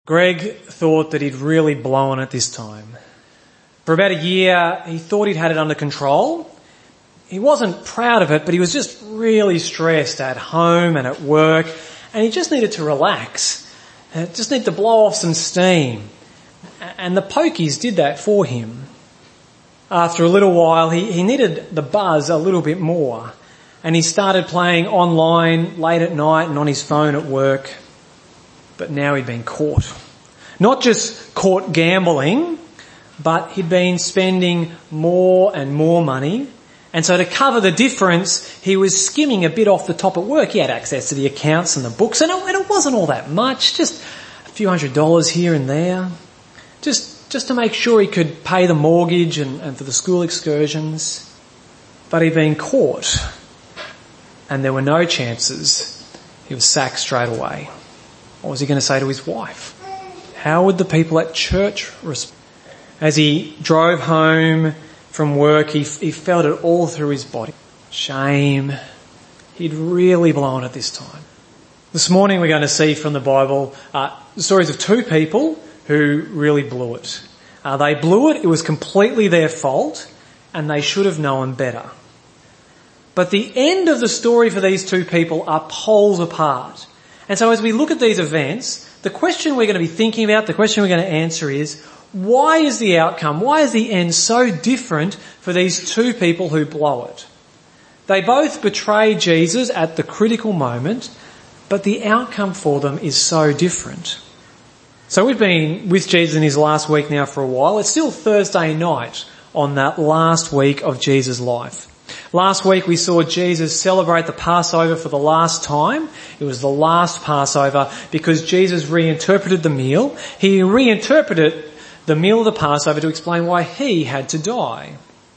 Greg thought that he'd really blown it this time. For about a year, he thought he'd had it under control. He wasn't proud of it, but he was just really stressed at home and at work, and he just needed to relax. Just needed to blow off some steam. And the pokies did that for him. After a little while, he needed the buzz a little bit more, and he started playing online late at night and on his phone at work. But now he'd been caught. Not just caught gambling, but he'd been spending more and more money. And so to cover the difference, he was skimming a bit off the top at work. He had access to the accounts and the books, and it wasn't all that much, just a few $100s here and there. Just to make sure he could pay the mortgage and for the school excursions. But he'd been caught, and there were no chances. He was sacked straight away. What was he going to say to his wife? How would the people at church respond? As he drove home from work, he felt it all through his body. Shame. He'd really blown it this time. This morning we're going to see from the Bible the stories of two people who really blew it. They blew it. It was completely their fault, and they should have known better. But the end of the story for these two people are poles apart. And so as we look at these events, the question we're going to be thinking about, the question we're going to answer is, why is the outcome, why is the end so different for these two people who blow it? They both betray Jesus at the critical moment, but the outcome for them is so different. So we've been with Jesus in his last week now for a while. It's still Thursday night on that last week of Jesus' life. Last week we saw Jesus celebrate the Passover for the last time. It was the last Passover because Jesus reinterpreted the meal. He reinterpreted the meal of the Passover to explain why he had to die.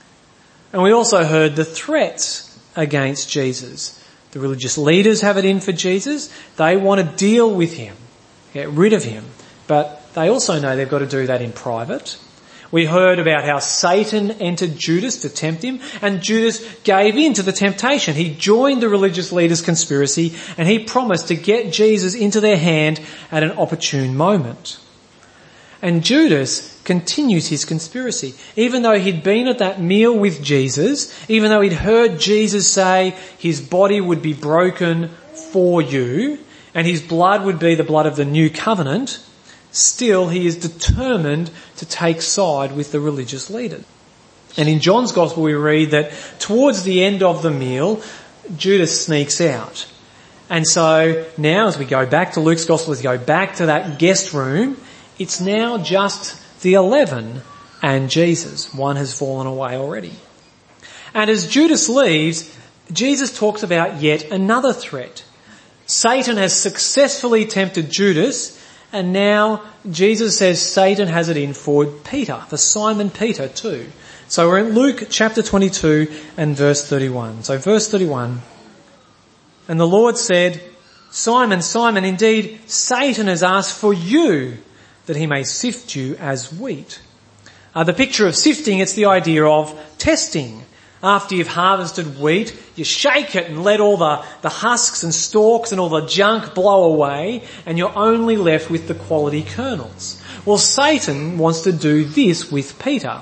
And we also heard the threats against Jesus. The religious leaders have it in for Jesus. They want to deal with him, get rid of him. But they also know they've got to do that in private. We heard about how Satan entered Judas to tempt him, and Judas gave in to the temptation. He joined the religious leaders' conspiracy, and he promised to get Jesus into their hand at an opportune moment. And Judas continues his conspiracy. Even though he'd been at that meal with Jesus, even though he'd heard Jesus say his body would be broken for you, and his blood would be the blood of the new covenant, still, he is determined to take side with the religious leaders. And in John's Gospel we read that towards the end of the meal, Judas sneaks out. And so now as we go back to Luke's Gospel, as we go back to that guest room, it's now just the 11 and Jesus. One has fallen away already. And as Judas leaves, Jesus talks about yet another threat. Satan has successfully tempted Judas, and now Jesus says Satan has it in for Peter, for Simon Peter too. So we're in Luke chapter 22 and verse 31. So verse 31. And the Lord said, Simon, Simon, indeed Satan has asked for you that he may sift you as wheat. The picture of sifting, it's the idea of testing. After you've harvested wheat, you shake it and let all the husks and stalks and all the junk blow away, and you're only left with the quality kernels. Well, Satan wants to do this with Peter.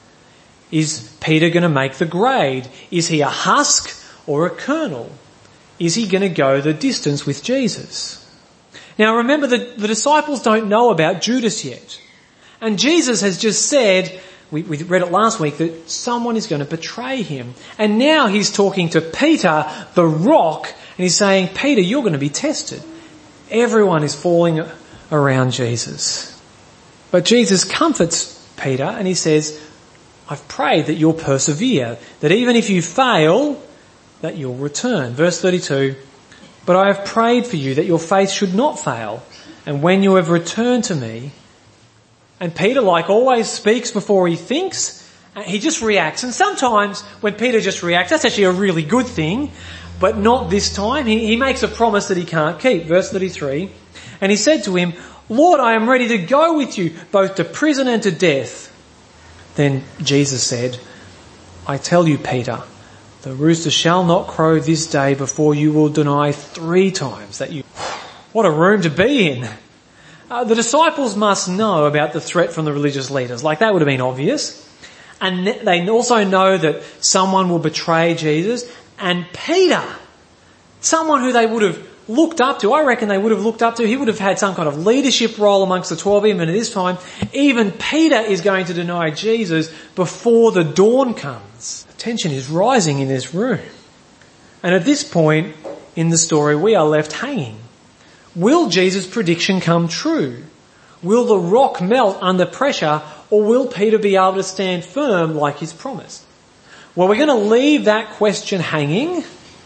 Is Peter going to make the grade? Is he a husk or a kernel? Is he going to go the distance with Jesus? Now remember that the disciples don't know about Judas yet. And Jesus has just said, we read it last week, that someone is going to betray him. And now he's talking to Peter, the rock, and he's saying, Peter, you're going to be tested. Everyone is falling around Jesus. But Jesus comforts Peter and he says, I've prayed that you'll persevere, that even if you fail, that you'll return. Verse 32, but I have prayed for you that your faith should not fail, and when you have returned to me. And Peter, like always, speaks before he thinks. He just reacts. And sometimes when Peter just reacts, that's actually a really good thing, but not this time. He makes a promise that he can't keep. Verse 33, and he said to him, Lord, I am ready to go with you, both to prison and to death. Then Jesus said, I tell you, Peter, the rooster shall not crow this day before you will deny 3 times that you... What a room to be in. The disciples must know about the threat from the religious leaders. Like, that would have been obvious. And they also know that someone will betray Jesus. And Peter, someone who they would have looked up to, I reckon they would have looked up to, he would have had some kind of leadership role amongst the 12, even at this time. Even Peter is going to deny Jesus before the dawn comes. Tension is rising in this room. And at this point in the story, we are left hanging. Will Jesus' prediction come true? Will the rock melt under pressure, or will Peter be able to stand firm like he's promised? Well, we're going to leave that question hanging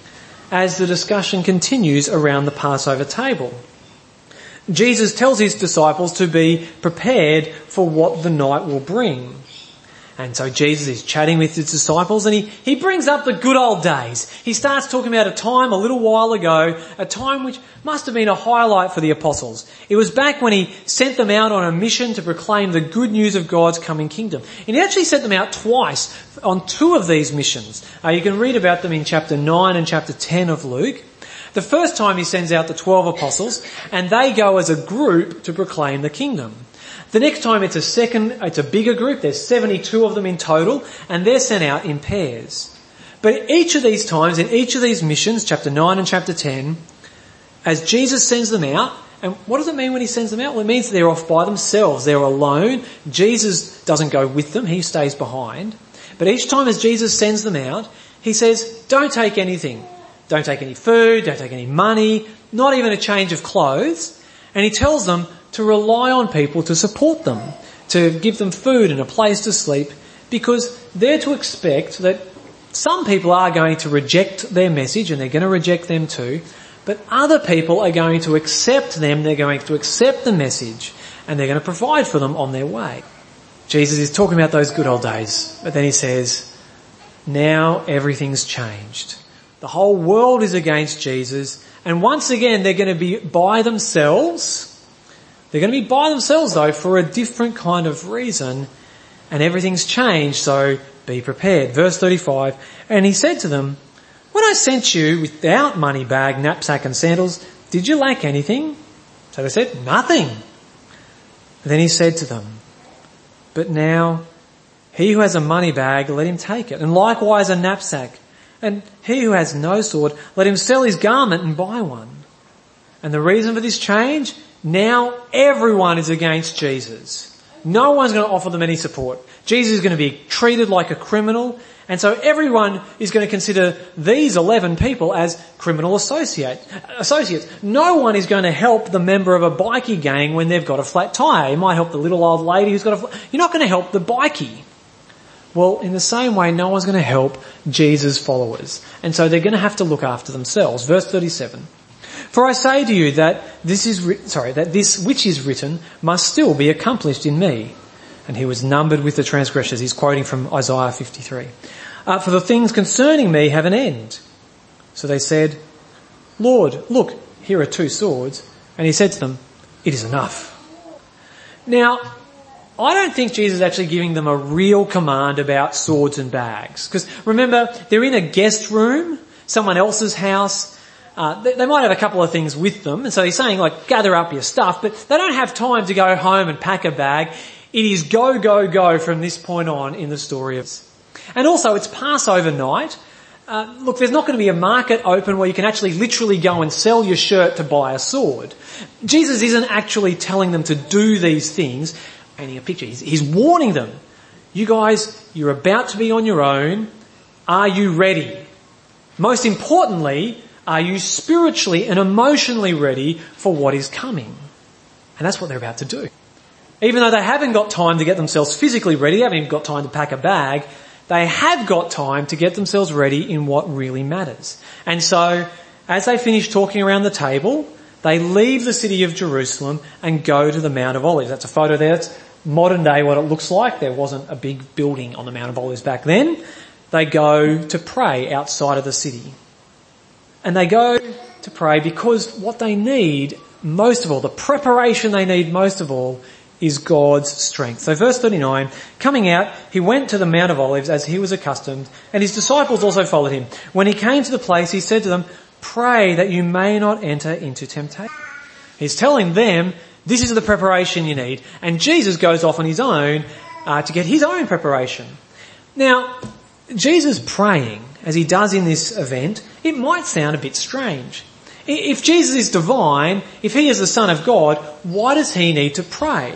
as the discussion continues around the Passover table. Jesus tells his disciples to be prepared for what the night will bring. And so Jesus is chatting with his disciples, and he brings up the good old days. He starts talking about a time a little while ago, a time which must have been a highlight for the apostles. It was back when he sent them out on a mission to proclaim the good news of God's coming kingdom. And he actually sent them out twice on 2 of these missions. You can read about them in chapter 9 and chapter 10 of Luke. The first time he sends out the 12 apostles, and they go as a group to proclaim the kingdom. The next time it's a bigger group, there's 72 of them in total, and they're sent out in pairs. But each of these times, in each of these missions, chapter 9 and chapter 10, as Jesus sends them out, and what does it mean when he sends them out? Well, it means they're off by themselves, they're alone. Jesus doesn't go with them, he stays behind. But each time as Jesus sends them out, he says, don't take anything. Don't take any food, don't take any money, not even a change of clothes. And he tells them to rely on people to support them, to give them food and a place to sleep, because they're to expect that some people are going to reject their message, and they're going to reject them too, but other people are going to accept them, they're going to accept the message, and they're going to provide for them on their way. Jesus is talking about those good old days, but then he says, now everything's changed. The whole world is against Jesus, and once again they're going to be by themselves. They're going to be by themselves, though, for a different kind of reason, and everything's changed, so be prepared. Verse 35, and he said to them, when I sent you without money bag, knapsack and sandals, did you lack anything? So they said, nothing. Then he said to them, but now he who has a money bag, let him take it, and likewise a knapsack. And he who has no sword, let him sell his garment and buy one. And the reason for this change? Now everyone is against Jesus. No one's going to offer them any support. Jesus is going to be treated like a criminal, and so everyone is going to consider these 11 people as criminal associates. No one is going to help the member of a bikie gang when they've got a flat tyre. You might help the little old lady who's got a flat... You're not going to help the bikie. Well, in the same way, no one's going to help Jesus' followers. And so they're going to have to look after themselves. Verse 37. For I say to you that this which is written must still be accomplished in me. And he was numbered with the transgressors. He's quoting from Isaiah 53. For the things concerning me have an end. So they said, Lord, look, here are 2 swords. And he said to them, it is enough. Now, I don't think Jesus is actually giving them a real command about swords and bags. Because remember, they're in a guest room, someone else's house. They might have a couple of things with them. And so he's saying, like, gather up your stuff. But they don't have time to go home and pack a bag. It is go, go, go from this point on in the story of... And also, it's Passover night. Look, there's not going to be a market open where you can actually literally go and sell your shirt to buy a sword. Jesus isn't actually telling them to do these things. Painting a picture. He's warning them. You guys, you're about to be on your own. Are you ready? Most importantly, are you spiritually and emotionally ready for what is coming? And that's what they're about to do. Even though they haven't got time to get themselves physically ready, they haven't even got time to pack a bag, they have got time to get themselves ready in what really matters. And so, as they finish talking around the table, they leave the city of Jerusalem and go to the Mount of Olives. That's a photo there. It's modern day what it looks like. There wasn't a big building on the Mount of Olives back then. They go to pray outside of the city. And they go to pray because what they need most of all, the preparation they need most of all, is God's strength. So verse 39, coming out, he went to the Mount of Olives as he was accustomed, and his disciples also followed him. When he came to the place, he said to them, pray that you may not enter into temptation. He's telling them, This is the preparation you need. And Jesus goes off on his own to get his own preparation. Now, Jesus praying, as he does in this event, it might sound a bit strange. If Jesus is divine, if he is the Son of God, why does he need to pray?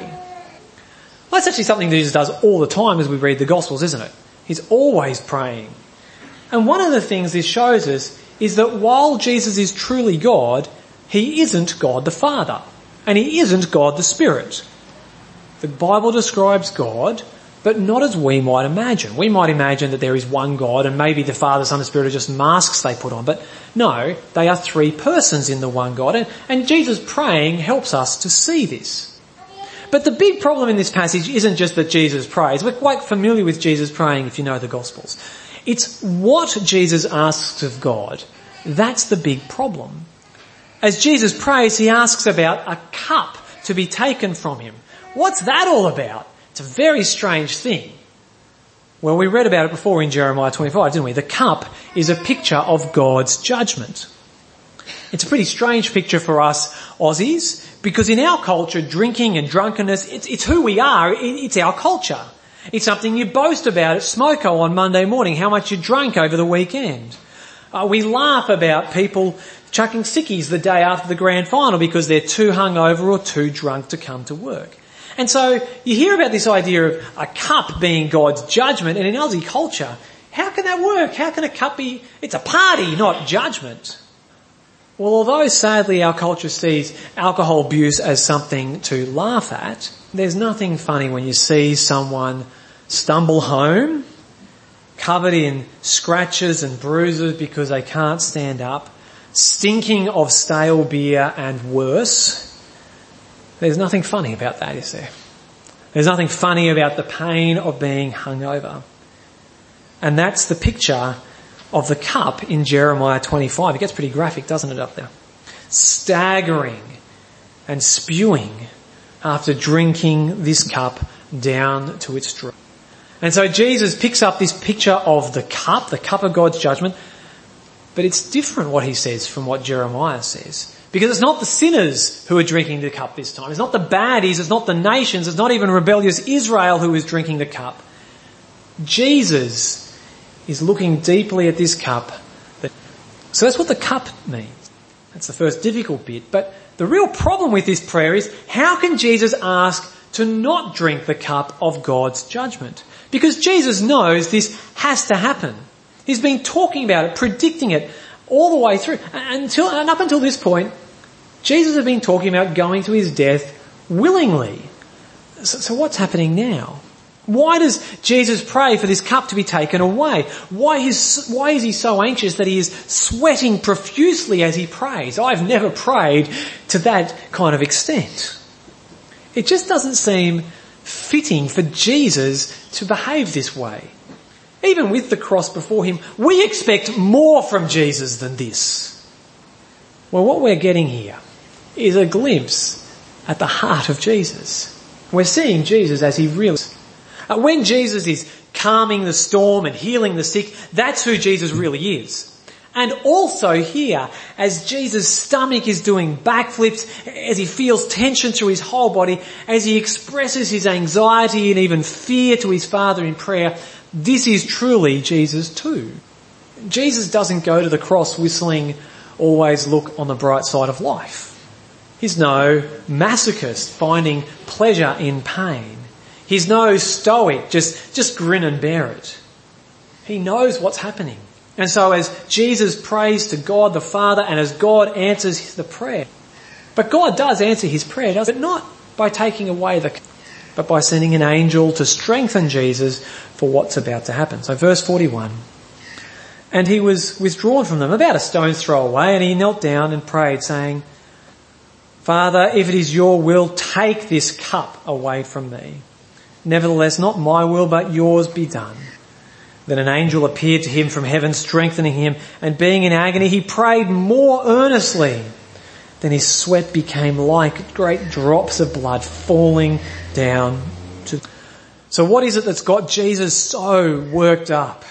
Well, that's actually something that Jesus does all the time as we read the Gospels, isn't it? He's always praying. And one of the things this shows us is that while Jesus is truly God, he isn't God the Father, and he isn't God the Spirit. The Bible describes God, but not as we might imagine. We might imagine that there is one God and maybe the Father, Son and Spirit are just masks they put on. But no, they are three persons in the one God. And Jesus praying helps us to see this. But the big problem in this passage isn't just that Jesus prays. We're quite familiar with Jesus praying if you know the Gospels. It's what Jesus asks of God. That's the big problem. As Jesus prays, he asks about a cup to be taken from him. What's that all about? It's a very strange thing. Well, we read about it before in Jeremiah 25, didn't we? The cup is a picture of God's judgment. It's a pretty strange picture for us Aussies, because in our culture, drinking and drunkenness, it's who we are, it's our culture. It's something you boast about at Smoko on Monday morning, how much you drank over the weekend. We laugh about people chucking sickies the day after the grand final because they're too hungover or too drunk to come to work. And so you hear about this idea of a cup being God's judgment, and in Aussie culture, how can that work? How can a cup be... It's a party, not judgment. Well, although sadly our culture sees alcohol abuse as something to laugh at, there's nothing funny when you see someone stumble home, covered in scratches and bruises because they can't stand up, stinking of stale beer and worse. There's nothing funny about that, is there? There's nothing funny about the pain of being hungover. And that's the picture of the cup in Jeremiah 25. It gets pretty graphic, doesn't it, up there? Staggering and spewing after drinking this cup down to its dregs. And so Jesus picks up this picture of the cup of God's judgment, but it's different what he says from what Jeremiah says. Because it's not the sinners who are drinking the cup this time. It's not the baddies, it's not the nations, it's not even rebellious Israel who is drinking the cup. Jesus is looking deeply at this cup. So that's what the cup means. That's the first difficult bit. But the real problem with this prayer is, how can Jesus ask to not drink the cup of God's judgment? Because Jesus knows this has to happen. He's been talking about it, predicting it all the way through. And up until this point, Jesus had been talking about going to his death willingly. So what's happening now? Why does Jesus pray for this cup to be taken away? Why is he so anxious that he is sweating profusely as he prays? I've never prayed to that kind of extent. It just doesn't seem fitting for Jesus to behave this way. Even with the cross before him, we expect more from Jesus than this. Well, what we're getting here is a glimpse at the heart of Jesus. We're seeing Jesus as he really is. When Jesus is calming the storm and healing the sick, that's who Jesus really is. And also here, as Jesus' stomach is doing backflips, as he feels tension through his whole body, as he expresses his anxiety and even fear to his Father in prayer, this is truly Jesus too. Jesus doesn't go to the cross whistling, "Always look on the bright side of life." He's no masochist finding pleasure in pain. He's no stoic, just grin and bear it. He knows what's happening. And so as Jesus prays to God the Father and as God answers the prayer, but God does answer his prayer, doesn't it? But not by taking away but by sending an angel to strengthen Jesus for what's about to happen. So verse 41. And he was withdrawn from them about a stone's throw away, and he knelt down and prayed, saying, "Father, if it is your will, take this cup away from me. Nevertheless, not my will, but yours be done." Then an angel appeared to him from heaven, strengthening him, and being in agony, he prayed more earnestly. Then his sweat became like great drops of blood falling down to... So what is it that's got Jesus so worked up?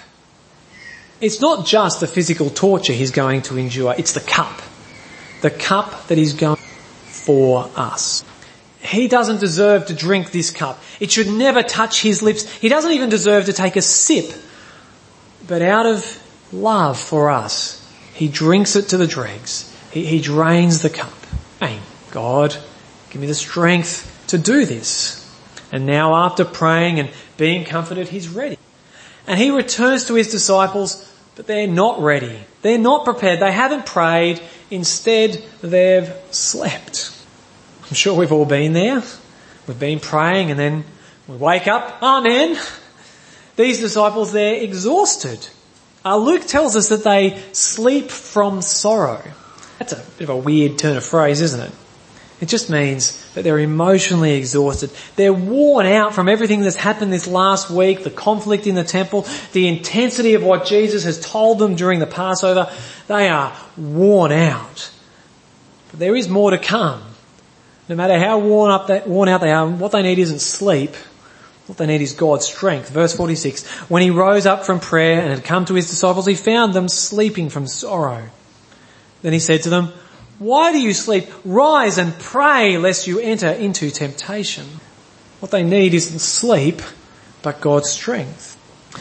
It's not just the physical torture he's going to endure, it's the cup that he's going for us. He doesn't deserve to drink this cup. It should never touch his lips. He doesn't even deserve to take a sip. But out of love for us, he drinks it to the dregs. He drains the cup. Hey, God, give me the strength to do this. And now after praying and being comforted, he's ready. And he returns to his disciples, but they're not ready. They're not prepared. They haven't prayed. Instead, they've slept. I'm sure we've all been there. We've been praying and then we wake up. Amen. These disciples, they're exhausted. Luke tells us that they sleep from sorrow. That's a bit of a weird turn of phrase, isn't it? It just means that they're emotionally exhausted. They're worn out from everything that's happened this last week, the conflict in the temple, the intensity of what Jesus has told them during the Passover. They are worn out. But there is more to come. No matter how worn out they are, what they need isn't sleep. What they need is God's strength. Verse 46, when he rose up from prayer and had come to his disciples, he found them sleeping from sorrow. Then he said to them, why do you sleep? Rise and pray lest you enter into temptation. What they need isn't sleep, but God's strength.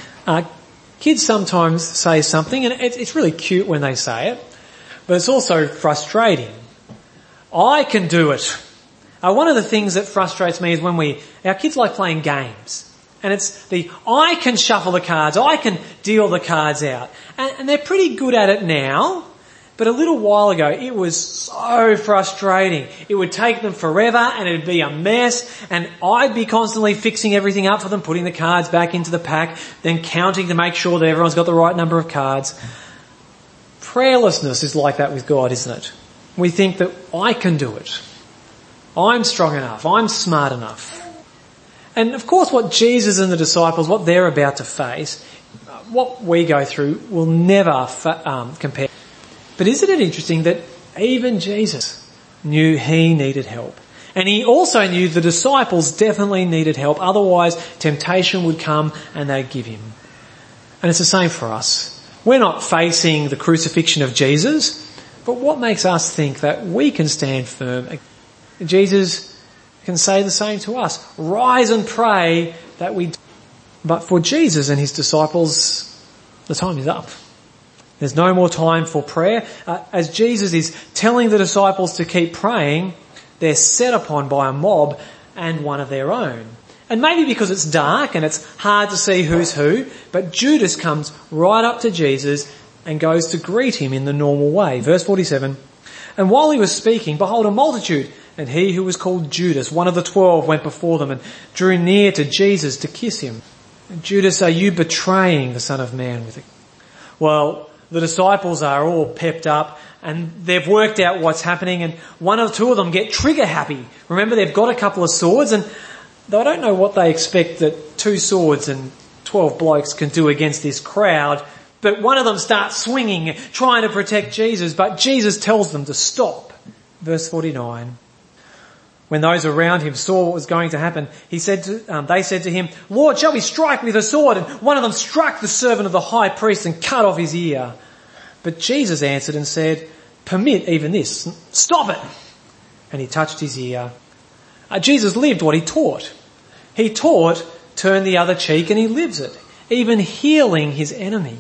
Kids sometimes say something, and it's really cute when they say it, but it's also frustrating. I can do it. One of the things that frustrates me is when our kids like playing games. And it's I can shuffle the cards, I can deal the cards out. And they're pretty good at it now. But a little while ago, it was so frustrating. It would take them forever and it'd be a mess. And I'd be constantly fixing everything up for them, putting the cards back into the pack, then counting to make sure that everyone's got the right number of cards. Prayerlessness is like that with God, isn't it? We think that I can do it. I'm strong enough. I'm smart enough. And of course what Jesus and the disciples, what they're about to face, what we go through will never compare. But isn't it interesting that even Jesus knew he needed help? And he also knew the disciples definitely needed help. Otherwise temptation would come and they'd give him. And it's the same for us. We're not facing the crucifixion of Jesus, but what makes us think that we can stand firm? Jesus can say the same to us. Rise and pray that we do. But for Jesus and his disciples, the time is up. There's no more time for prayer. As Jesus is telling the disciples to keep praying, they're set upon by a mob and one of their own. And maybe because it's dark and it's hard to see who's who, but Judas comes right up to Jesus and goes to greet him in the normal way. Verse 47, and while he was speaking, behold, a multitude, and he who was called Judas, one of the 12, went before them and drew near to Jesus to kiss him. And Judas, are you betraying the Son of Man with it? Well, the disciples are all pepped up and they've worked out what's happening, and one or two of them get trigger happy. Remember, they've got a couple of swords, and I don't know what they expect that 2 swords and 12 blokes can do against this crowd, but one of them starts swinging, trying to protect Jesus, but Jesus tells them to stop. Verse 49. When those around him saw what was going to happen, they said to him, Lord, shall we strike with a sword? And one of them struck the servant of the high priest and cut off his ear. But Jesus answered and said, permit even this. Stop it. And he touched his ear. Jesus lived what he taught. He taught, turn the other cheek, and he lives it, even healing his enemy.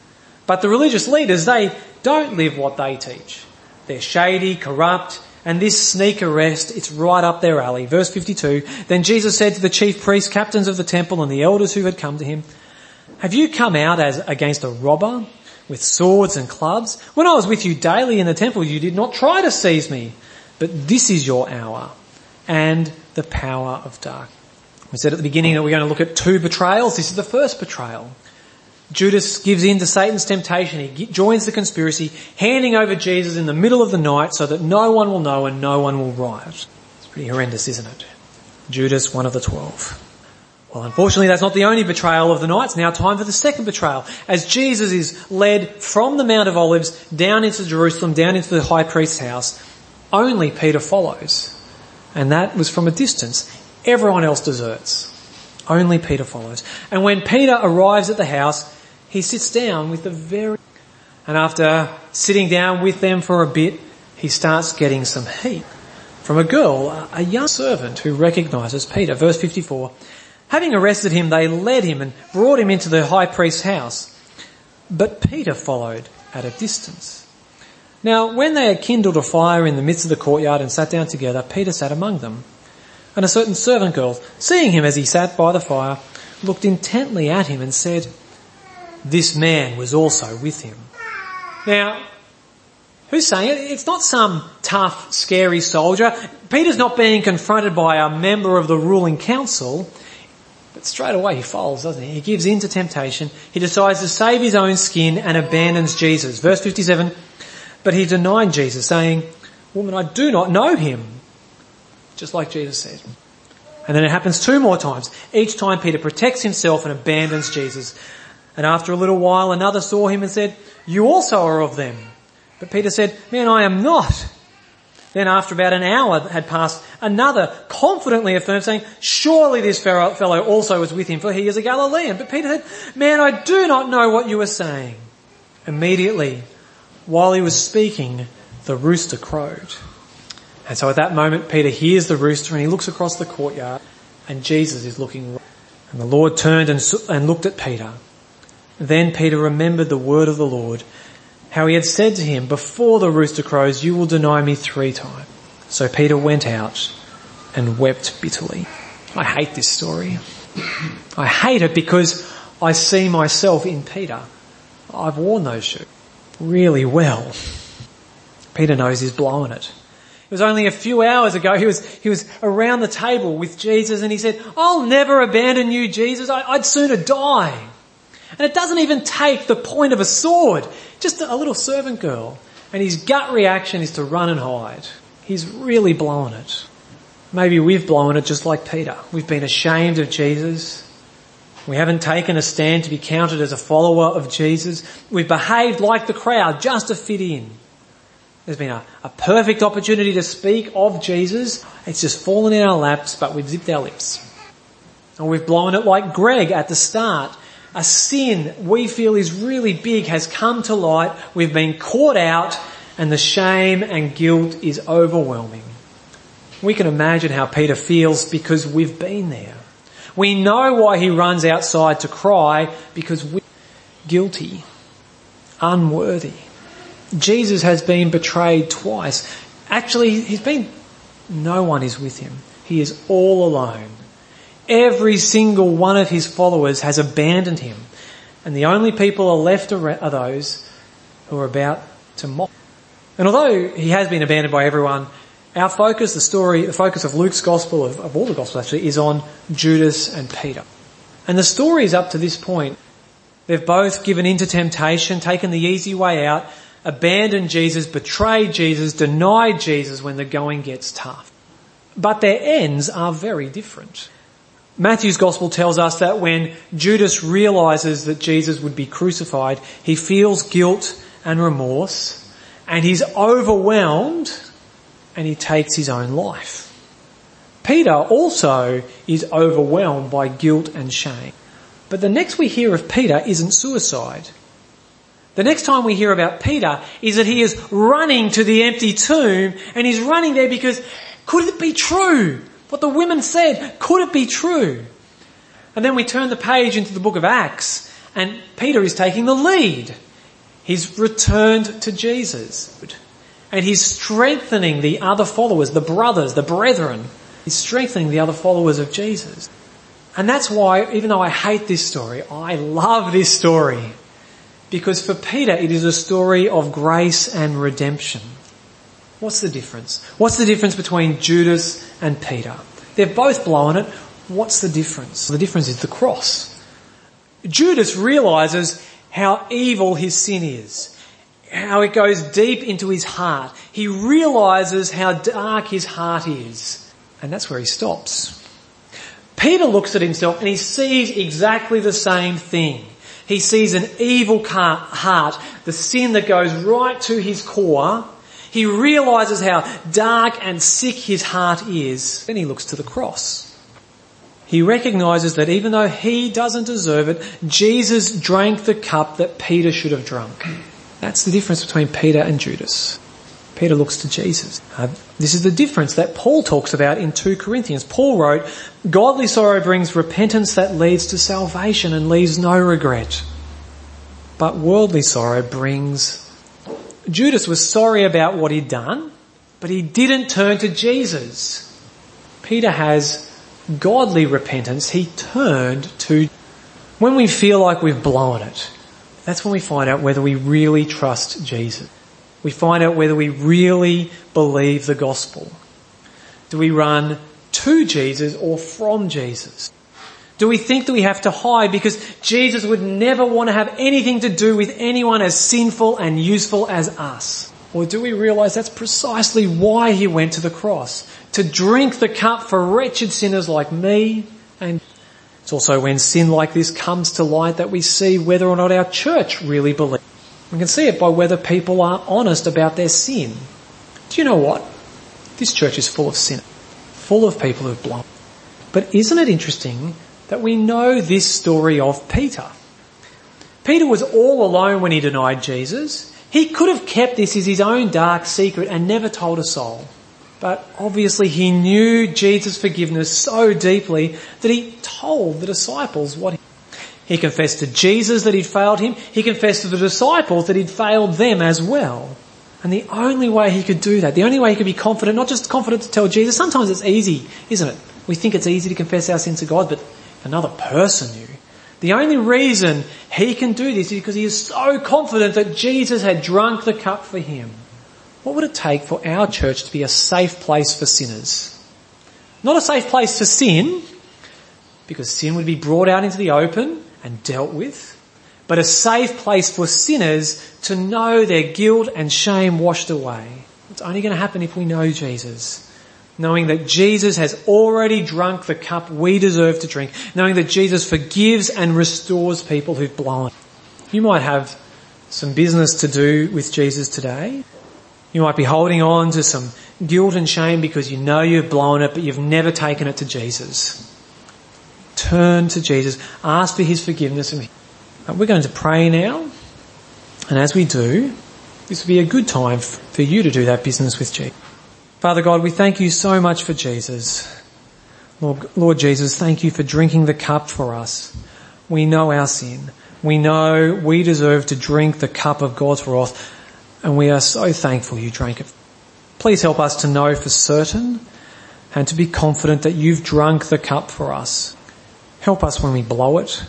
But the religious leaders, they don't live what they teach. They're shady, corrupt, and this sneak arrest, it's right up their alley. Verse 52, then Jesus said to the chief priests, captains of the temple, and the elders who had come to him, have you come out as against a robber with swords and clubs? When I was with you daily in the temple, you did not try to seize me. But this is your hour and the power of darkness. We said at the beginning that we're going to look at 2 betrayals. This is the first betrayal. Judas gives in to Satan's temptation. He joins the conspiracy, handing over Jesus in the middle of the night so that no one will know and no one will riot. It's pretty horrendous, isn't it? Judas, one of the 12. Well, unfortunately, that's not the only betrayal of the night. It's now time for the second betrayal. As Jesus is led from the Mount of Olives down into Jerusalem, down into the high priest's house, only Peter follows. And that was from a distance. Everyone else deserts. Only Peter follows. And when Peter arrives at the house, he sits down with and after sitting down with them for a bit, he starts getting some heat. from a girl, a young servant who recognises Peter. Verse 54, having arrested him, they led him and brought him into the high priest's house. But Peter followed at a distance. Now, when they had kindled a fire in the midst of the courtyard and sat down together, Peter sat among them. And a certain servant girl, seeing him as he sat by the fire, looked intently at him and said, this man was also with him. Now, who's saying it? It's not some tough, scary soldier. Peter's not being confronted by a member of the ruling council. But straight away he falls, doesn't he? He gives in to temptation. He decides to save his own skin and abandons Jesus. Verse 57, but he denied Jesus, saying, woman, I do not know him. Just like Jesus said. And then it happens 2 more times. Each time Peter protects himself and abandons Jesus. And after a little while, another saw him and said, you also are of them. But Peter said, man, I am not. Then after about an hour had passed, another confidently affirmed, saying, surely this fellow also was with him, for he is a Galilean. But Peter said, man, I do not know what you are saying. Immediately, while he was speaking, the rooster crowed. And so at that moment, Peter hears the rooster and he looks across the courtyard and Jesus is looking. And the Lord turned and looked at Peter. Then Peter remembered the word of the Lord, how he had said to him, before the rooster crows, you will deny me 3 times. So Peter went out and wept bitterly. I hate this story. I hate it because I see myself in Peter. I've worn those shoes really well. Peter knows he's blowing it. It was only a few hours ago he was around the table with Jesus and he said, I'll never abandon you, Jesus. I'd sooner die. And it doesn't even take the point of a sword, just a little servant girl. And his gut reaction is to run and hide. He's really blowing it. Maybe we've blown it just like Peter. We've been ashamed of Jesus. We haven't taken a stand to be counted as a follower of Jesus. We've behaved like the crowd just to fit in. There's been a perfect opportunity to speak of Jesus. It's just fallen in our laps, but we've zipped our lips. Or we've blown it like Greg at the start. A sin we feel is really big has come to light. We've been caught out and the shame and guilt is overwhelming. We can imagine how Peter feels because we've been there. We know why he runs outside to cry, because we're guilty, unworthy. Jesus has been betrayed twice. Actually, no one is with him. He is all alone. Every single one of his followers has abandoned him. And the only people left are those who are about to mock. And although he has been abandoned by everyone, our focus, the focus of Luke's gospel, of all the gospels actually, is on Judas and Peter. And the story is up to this point. They've both given in to temptation, taken the easy way out, abandoned Jesus, betrayed Jesus, denied Jesus when the going gets tough. But their ends are very different. Matthew's gospel tells us that when Judas realises that Jesus would be crucified, he feels guilt and remorse, and he's overwhelmed, and he takes his own life. Peter also is overwhelmed by guilt and shame. But the next we hear of Peter isn't suicide. The next time we hear about Peter is that he is running to the empty tomb, and he's running there because could it be true? What the women said, could it be true? And then we turn the page into the book of Acts, and Peter is taking the lead. He's returned to Jesus. And he's strengthening the other followers, the brothers, the brethren. He's strengthening the other followers of Jesus. And that's why, even though I hate this story, I love this story. Because for Peter, it is a story of grace and redemption. What's the difference? What's the difference between Judas and Peter? They've both blown it. What's the difference? The difference is the cross. Judas realises how evil his sin is, how it goes deep into his heart. He realises how dark his heart is. And that's where he stops. Peter looks at himself and he sees exactly the same thing. He sees an evil heart, the sin that goes right to his core. He realises how dark and sick his heart is. Then he looks to the cross. He recognises that even though he doesn't deserve it, Jesus drank the cup that Peter should have drunk. That's the difference between Peter and Judas. Peter looks to Jesus. This is the difference that Paul talks about in 2 Corinthians. Paul wrote, "Godly sorrow brings repentance that leads to salvation and leaves no regret. But worldly sorrow brings..." Judas was sorry about what he'd done, but he didn't turn to Jesus. Peter has godly repentance. He turned to... When we feel like we've blown it, that's when we find out whether we really trust Jesus. We find out whether we really believe the gospel. Do we run to Jesus or from Jesus? Do we think that we have to hide because Jesus would never want to have anything to do with anyone as sinful and useful as us? Or do we realise that's precisely why he went to the cross? To drink the cup for wretched sinners like me and... It's also when sin like this comes to light that we see whether or not our church really believes. We can see it by whether people are honest about their sin. Do you know what? This church is full of sin, full of people who've blown. But isn't it interesting that we know this story of Peter? Peter was all alone when he denied Jesus. He could have kept this as his own dark secret and never told a soul. But obviously he knew Jesus' forgiveness so deeply that he told the disciples what he confessed to Jesus that he'd failed him. He confessed to the disciples that he'd failed them as well. And the only way he could do that, the only way he could be confident, not just confident to tell Jesus, sometimes it's easy, isn't it? We think it's easy to confess our sins to God, but another person knew. The only reason he can do this is because he is so confident that Jesus had drunk the cup for him. What would it take for our church to be a safe place for sinners? Not a safe place for sin, because sin would be brought out into the open and dealt with, but a safe place for sinners to know their guilt and shame washed away. It's only going to happen if we know Jesus. Knowing that Jesus has already drunk the cup we deserve to drink. Knowing that Jesus forgives and restores people who've blown. You might have some business to do with Jesus today. You might be holding on to some guilt and shame because you know you've blown it, but you've never taken it to Jesus. Turn to Jesus. Ask for his forgiveness. We're going to pray now. And as we do, this will be a good time for you to do that business with Jesus. Father God, we thank you so much for Jesus. Lord Jesus, thank you for drinking the cup for us. We know our sin. We know we deserve to drink the cup of God's wrath. And we are so thankful you drank it. Please help us to know for certain and to be confident that you've drunk the cup for us. Help us when we blow it.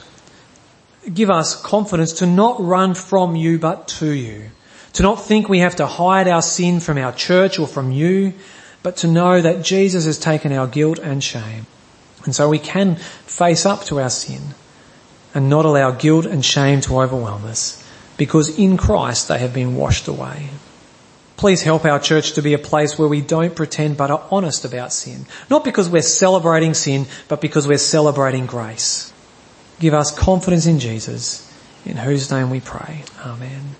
Give us confidence to not run from you but to you. To not think we have to hide our sin from our church or from you, but to know that Jesus has taken our guilt and shame. And so we can face up to our sin and not allow guilt and shame to overwhelm us, because in Christ they have been washed away. Please help our church to be a place where we don't pretend but are honest about sin. Not because we're celebrating sin, but because we're celebrating grace. Give us confidence in Jesus, in whose name we pray. Amen.